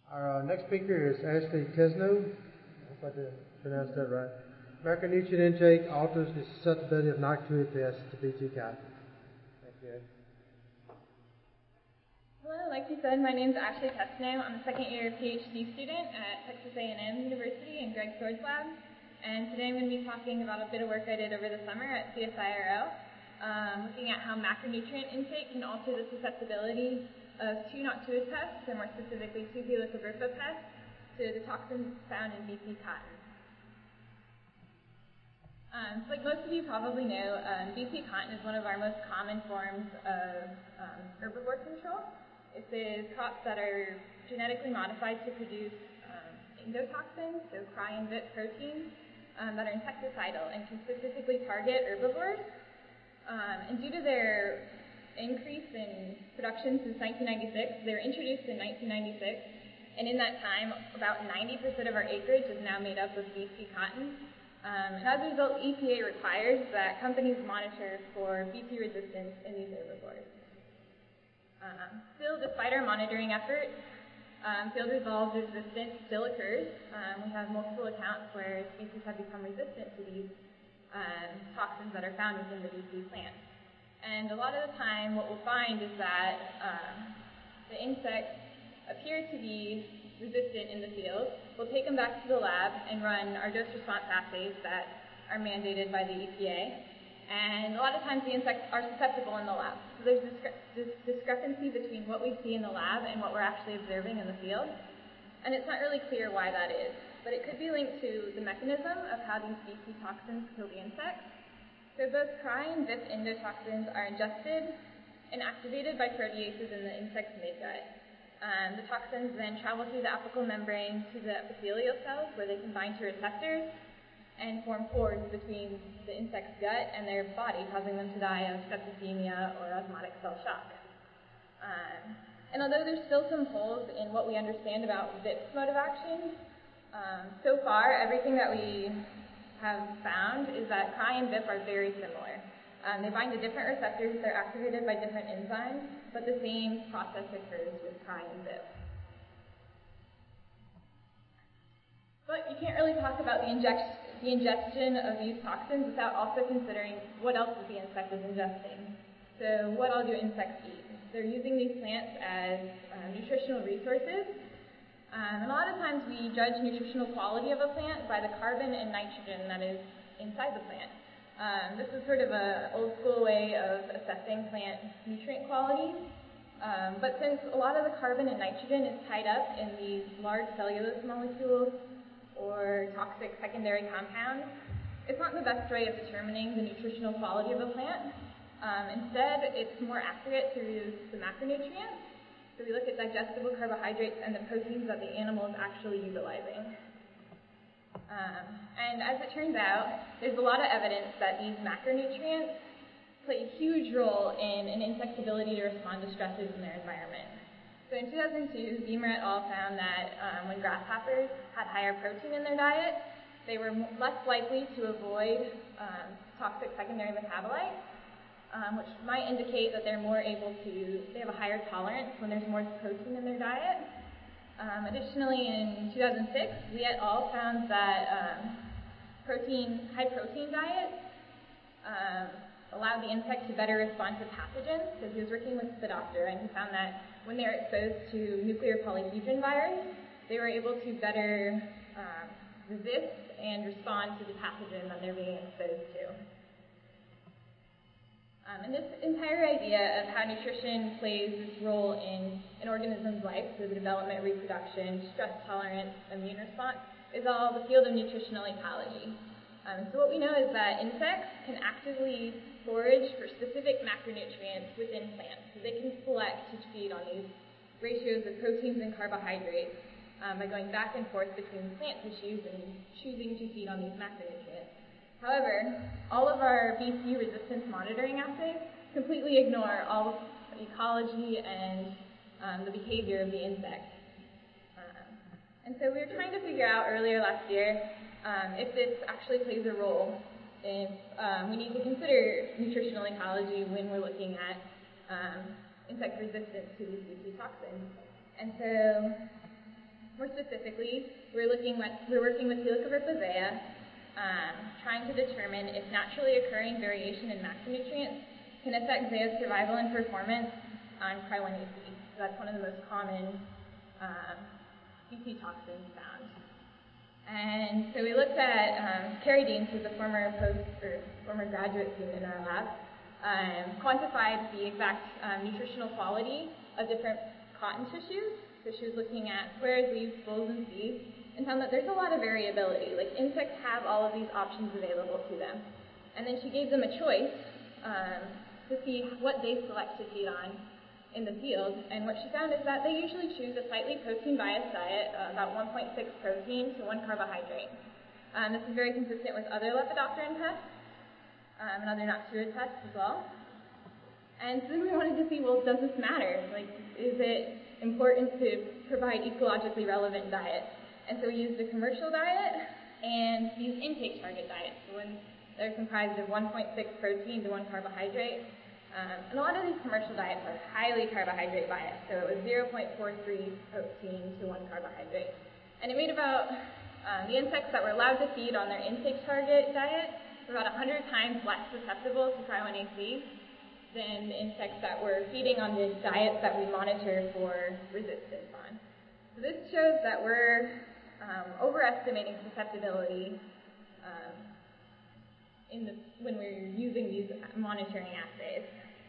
Our next speaker is Ashley Tesno. I hope I did pronounce that right. Macronutrient intake alters the susceptibility of nitrate pests to Bt cotton. Thank you. Hello, like you said, my name is Ashley Tesno. I'm a second-year PhD student at Texas A&M University in Greg Sword's lab. And today I'm going to be talking about a bit of work I did over the summer at CSIRO, looking at how macronutrient intake can alter the susceptibility of two noctuid pests, and more specifically two Helicobrypha pests, to the toxins found in Bt cotton. So like most of you probably know, Bt cotton is one of our most common forms of herbivore control. It is crops that are genetically modified to produce endotoxins, so cry and VIP proteins, that are insecticidal and can specifically target herbivores. And due to their increase in production since 1996, they were introduced in 1996, and in that time, about 90% of our acreage is now made up of Bt cotton. And as a result, EPA requires that companies monitor for Bt resistance in these herbivores. Still, despite our monitoring efforts, field-resolved resistance still occurs. We have multiple accounts where species have become resistant to these toxins that are found within the Bt plant. And a lot of the time, what we'll find is that the insects appear to be resistant in the field. We'll take them back to the lab and run our dose-response assays that are mandated by the EPA. And a lot of times the insects are susceptible in the lab. So there's this discrepancy between what we see in the lab and what we're actually observing in the field. And it's not really clear why that is. But it could be linked to the mechanism of how these Bt toxins kill the insects. So both cry and VIP endotoxins are ingested and activated by proteases in the insect's midgut. The toxins then travel through the apical membrane to the epithelial cells where they can bind to receptors and form pores between the insect's gut and their body, causing them to die of septicemia or osmotic cell shock. And although there's still some holes in what we understand about VIP's mode of action, so far everything that we have found is that cry and VIP are very similar. They bind to different receptors, they're activated by different enzymes, but the same process occurs with cry and VIP. But you can't really talk about the ingestion of these toxins without also considering what else the insect is ingesting. So what all do insects eat? They're using these plants as nutritional resources. And a lot of times we judge nutritional quality of a plant by the carbon and nitrogen that is inside the plant. This is sort of an old school way of assessing plant nutrient quality. But since a lot of the carbon and nitrogen is tied up in these large cellulose molecules or toxic secondary compounds, it's not the best way of determining the nutritional quality of a plant. Instead, it's more accurate through the macronutrients. So we look at digestible carbohydrates and the proteins that the animal is actually utilizing. And as it turns out, there's a lot of evidence that these macronutrients play a huge role in an insect's ability to respond to stresses in their environment. So in 2002, Beamer et al. Found that when grasshoppers had higher protein in their diet, they were less likely to avoid toxic secondary metabolites, which might indicate that they're more able to, they have a higher tolerance when there's more protein in their diet. Additionally, in 2006, Lee et al. Found that high protein diets allowed the insect to better respond to pathogens. So he was working with the doctor, and he found that when they were exposed to nuclear polyhedron virus, they were able to better resist and respond to the pathogen that they're being exposed to. And this entire idea of how nutrition plays this role in an organism's life, so the development, reproduction, stress tolerance, immune response, is all the field of nutritional ecology. So what we know is that insects can actively forage for specific macronutrients within plants. So they can select to feed on these ratios of proteins and carbohydrates by going back and forth between plant tissues and choosing to feed on these macronutrients. However, all of our Bt resistance monitoring assays completely ignore all of the ecology and the behavior of the insect. And so we were trying to figure out earlier last year if this actually plays a role, if we need to consider nutritional ecology when we're looking at insect resistance to these Bt toxins. And so specifically, we're working with Helicoverpa zea, trying to determine if naturally occurring variation in macronutrients can affect zea's survival and performance on Cry1AC. So that's one of the most common BT toxins found. And so we looked at Carrie Deans, who's a former graduate student in our lab, quantified the exact nutritional quality of different cotton tissues. So she was looking at squares, leaves, spools, and seeds, and found that there's a lot of variability. Like, insects have all of these options available to them. And then she gave them a choice to see what they select to feed on in the field, and what she found is that they usually choose a slightly protein-biased diet, about 1.6 protein to 1 carbohydrate. This is very consistent with other lepidopteran pests and other noctuid pests as well. And so then we wanted to see, well, does this matter? Like, is it important to provide ecologically relevant diet? And so we used a commercial diet and these intake target diets, the ones that are comprised of 1.6 protein to 1 carbohydrate. And a lot of these commercial diets are highly carbohydrate biased, so it was 0.43 protein to 1 carbohydrate. And it made about, the insects that were allowed to feed on their intake target diet were about 100 times less susceptible to Cry1AC than the insects that were feeding on the diets that we monitor for resistance on. So this shows that we're overestimating susceptibility when we're using these monitoring assays.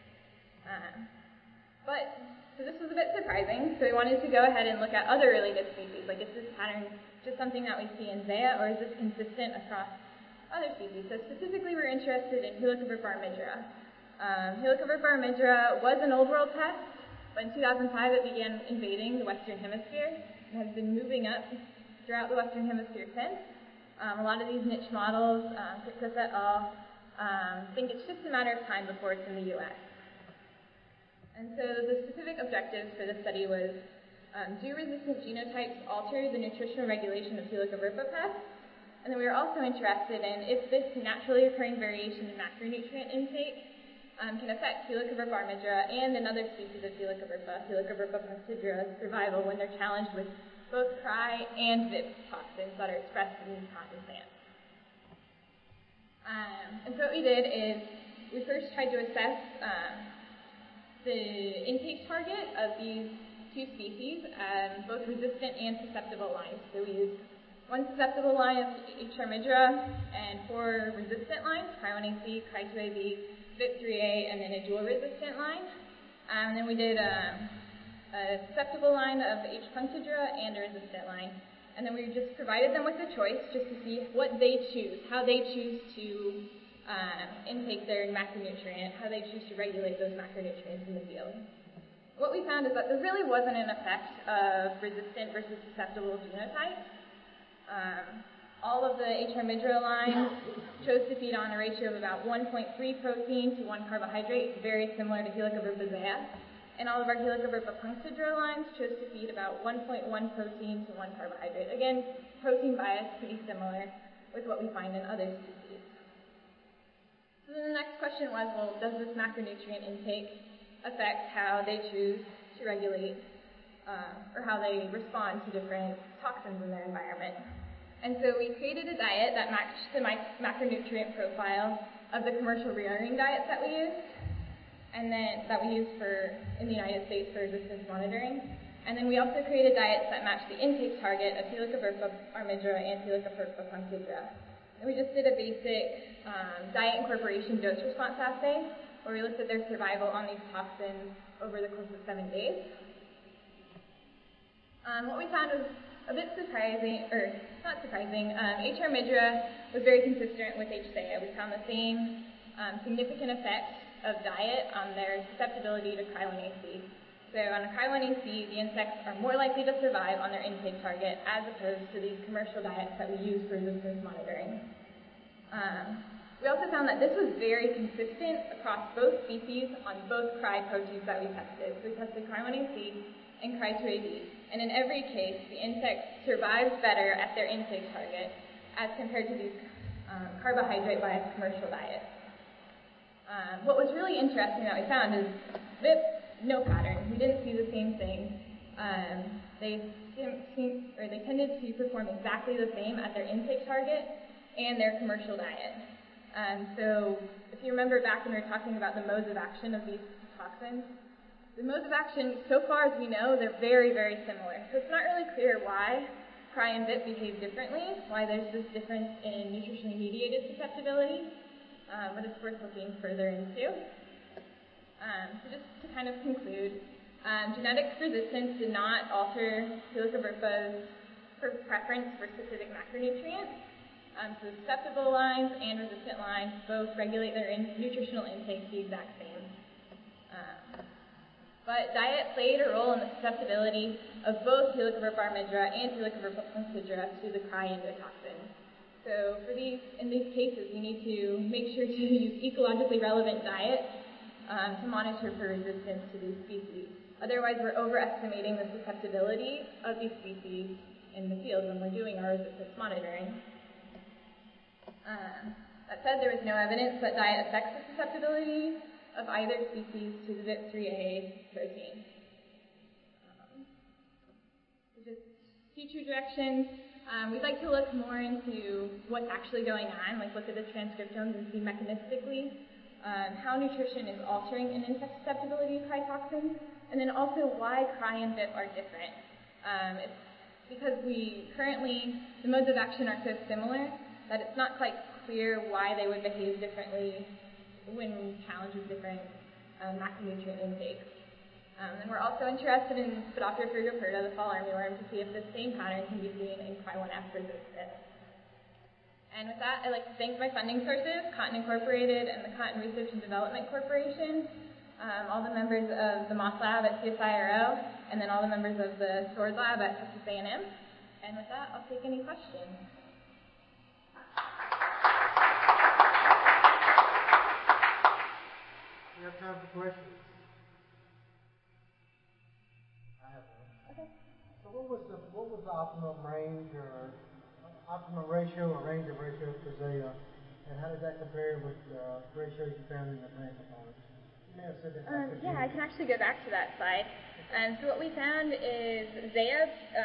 So this was a bit surprising, so we wanted to go ahead and look at other related species, like is this pattern just something that we see in zea, or is this consistent across other species? So specifically we're interested in Helicoverpa armigera. Helicoverpa armigera was an old world pest, but in 2005 it began invading the Western Hemisphere and has been moving up throughout the Western Hemisphere since. A lot of these niche models, Pictus et al., think it's just a matter of time before it's in the U.S. And so the specific objectives for the study was, do resistant genotypes alter the nutritional regulation of Helicoverpa pests? And then we were also interested in if this naturally occurring variation in macronutrient intake can affect Helicoverpa armigera and another species of Helicoverpa punctidra, survival when they're challenged with both Cry and VIP toxins that are expressed in these cotton plants. And so what we did is we first tried to assess the intake target of these two species, both resistant and susceptible lines. So we used one susceptible line of H. armigera and 4 resistant lines, Cry1AC, Cry2AB, VIP3A, and then a dual resistant line. And then we did a susceptible line of H. punctidra and a resistant line. And then we just provided them with a choice just to see what they choose, how they choose to intake their macronutrient, how they choose to regulate those macronutrients in the field. What we found is that there really wasn't an effect of resistant versus susceptible genotypes. All of the H. armigera lines chose to feed on a ratio of about 1.3 protein to 1 carbohydrate, very similar to Helicoverpa zea. And all of our Helicoverpa punctidra lines chose to feed about 1.1 protein to 1 carbohydrate. Again, protein bias pretty similar with what we find in other species. So then the next question was, well, does this macronutrient intake affect how they choose to regulate or how they respond to different toxins in their environment? And so we created a diet that matched the macronutrient profile of the commercial rearing diets that we used, and then that we use in the United States for resistance monitoring. And then we also created diets that matched the intake target of Helicoverpa armigera and Helicoverpa punctidra. And we just did a basic diet incorporation dose response assay where we looked at their survival on these toxins over the course of 7 days. What we found was a bit surprising, or not surprising. H. armigera was very consistent with H. zea. We found the same significant effects of diet on their susceptibility to Cry1AC. So on a Cry1AC, the insects are more likely to survive on their intake target as opposed to these commercial diets that we use for resistance monitoring. We also found that this was very consistent across both species on both Cry proteins that we tested. So we tested Cry1AC and Cry2AB. And in every case, the insect survives better at their intake target as compared to these carbohydrate-biased commercial diets. What was really interesting that we found is VIP, no pattern. We didn't see the same thing. They they tended to perform exactly the same at their intake target and their commercial diet. So if you remember back when we were talking about the modes of action of these toxins, the modes of action, so far as we know, they're very, very similar. So it's not really clear why Cry and VIP behave differently, why there's this difference in nutritionally mediated susceptibility, but it's worth looking further into. So just to kind of conclude, genetic resistance did not alter Helicoverpa's preference for specific macronutrients. So susceptible lines and resistant lines both regulate their nutritional intake the exact same. But diet played a role in the susceptibility of both Helicoverpa armigera and Helicoverpa pemphigra to the cry endotoxin. So in these cases, we need to make sure to use ecologically relevant diet to monitor for resistance to these species. Otherwise, we're overestimating the susceptibility of these species in the field when we're doing our resistance monitoring. That said, there was no evidence that diet affects the susceptibility of either species to the VIP3A protein. So just future directions. We'd like to look more into what's actually going on, like look at the transcriptomes and see mechanistically how nutrition is altering an insect susceptibility to cry toxins, and then also why cry and VIP are different. It's because the modes of action are so similar that it's not quite clear why they would behave differently when challenged with different macronutrient intakes. And we're also interested in Spodoptera frugiperta, the fall armyworm, to see if the same pattern can be seen in Cry1F resistance. And with that, I'd like to thank my funding sources, Cotton Incorporated and the Cotton Research and Development Corporation, all the members of the Moss Lab at CSIRO, and then all the members of the SWORD Lab at Texas A&M. And with that, I'll take any questions. We have time for questions. I have one. Okay. So what was the optimum range or optimum ratio or range of ratios for Zea, and how did that compare with the ratios you found in the plant components? You may have said that. Yeah, I can actually go back to that slide. So what we found is Zea.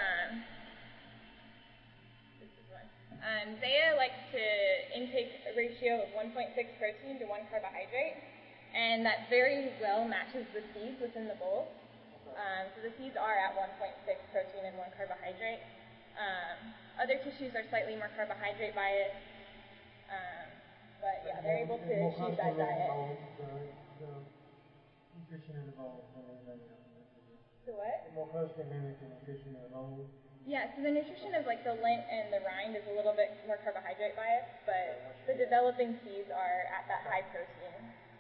Zea likes to intake a ratio of 1.6 protein to 1 carbohydrate, and that very well matches the seeds within the bowl. So the seeds are at 1.6 protein and 1 carbohydrate. Other tissues are slightly more carbohydrate biased, but yeah, they're able to achieve that diet. The nutrition in the bowl than anything else. So what? More closely mimic the nutrition in the bowl. Yeah, so the nutrition of like the lint and the rind is a little bit more carbohydrate biased, but the developing seeds are at that high protein.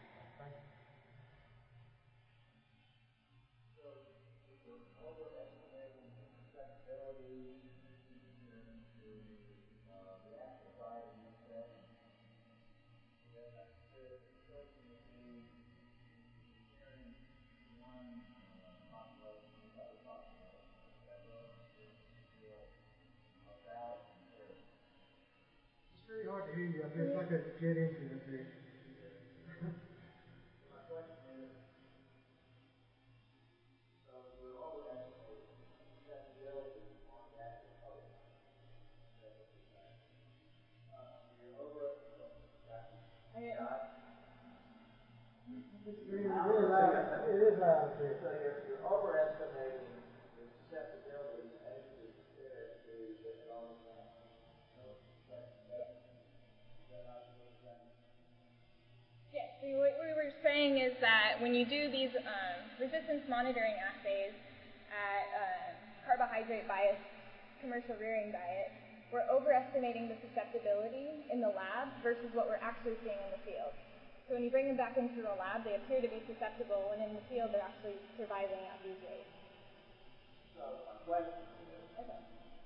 It's very hard to hear you. It's like a jet engine up there. My question is, so we're overestimating susceptibility on the active host. That's what you're saying. You're overestimating, right? It's really loud. It is loud up there. So you're overestimating the susceptibility as you compare it to the all the time. Yeah, so what we were saying is that when you do these resistance monitoring assays at carbohydrate biased commercial rearing diet, we're overestimating the susceptibility in the lab versus what we're actually seeing in the field. So when you bring them back into the lab, they appear to be susceptible, when in the field they're actually surviving at these rates. So my question is, Okay.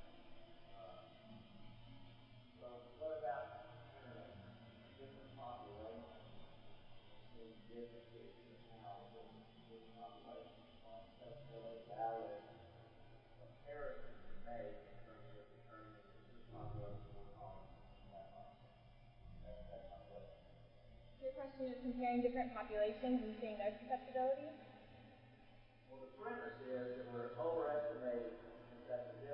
so what about comparing different populations and seeing differences in how different populations on susceptibility valid comparison to make in terms of determining if this population will tolerate that population? That's my question. Your question is comparing different populations and seeing their susceptibility? Well, the premise is that we're overestimating susceptibility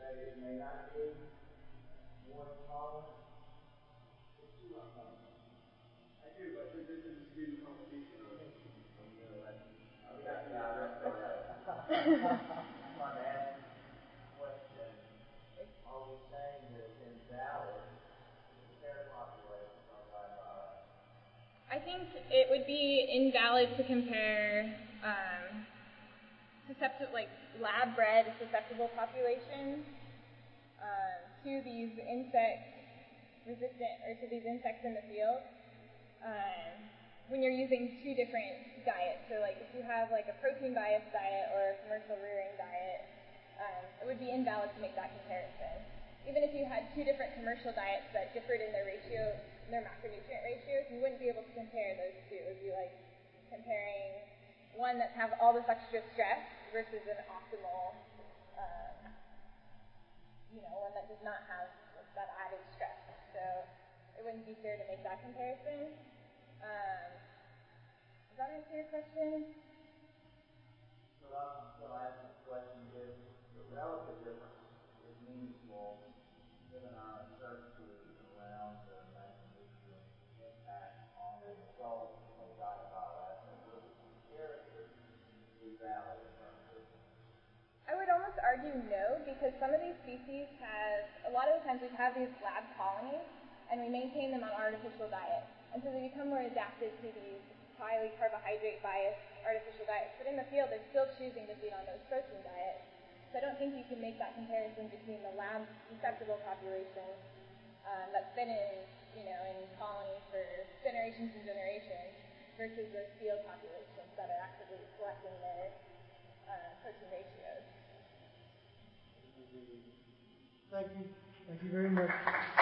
that it may not be more tolerant? I do, but this is a student competition on election. Okay, yeah, that's correct. I'm trying to ask you a question. Are we saying that it's invalid to compare populations on by? I think it would be invalid to compare lab-bred susceptible populations to these insect-resistant, or to these insects in the field when you're using two different diets. So like if you have like a protein-biased diet or a commercial rearing diet, it would be invalid to make that comparison. Even if you had two different commercial diets that differed in their ratio, their macronutrient ratios, you wouldn't be able to compare those two. It would be like comparing one that has all this extra stress versus an optimal, one that does not have that added stress. So it wouldn't be fair to make that comparison. Does that answer your question? So I'm going to ask the question, if the relative difference is meaningful, given our uncertainty around the macronutrient impact on the results of diet bioassays, would the comparison be valid in terms of? I would almost argue no, because some of these species a lot of the times we have these lab colonies, and we maintain them on artificial diets. And so they become more adapted to these highly carbohydrate-biased artificial diets. But in the field, they're still choosing to feed on those protein diets. So I don't think you can make that comparison between the lab-susceptible population that's been in colonies for generations and generations versus those field populations that are actively selecting their protein ratios. Thank you. Thank you very much.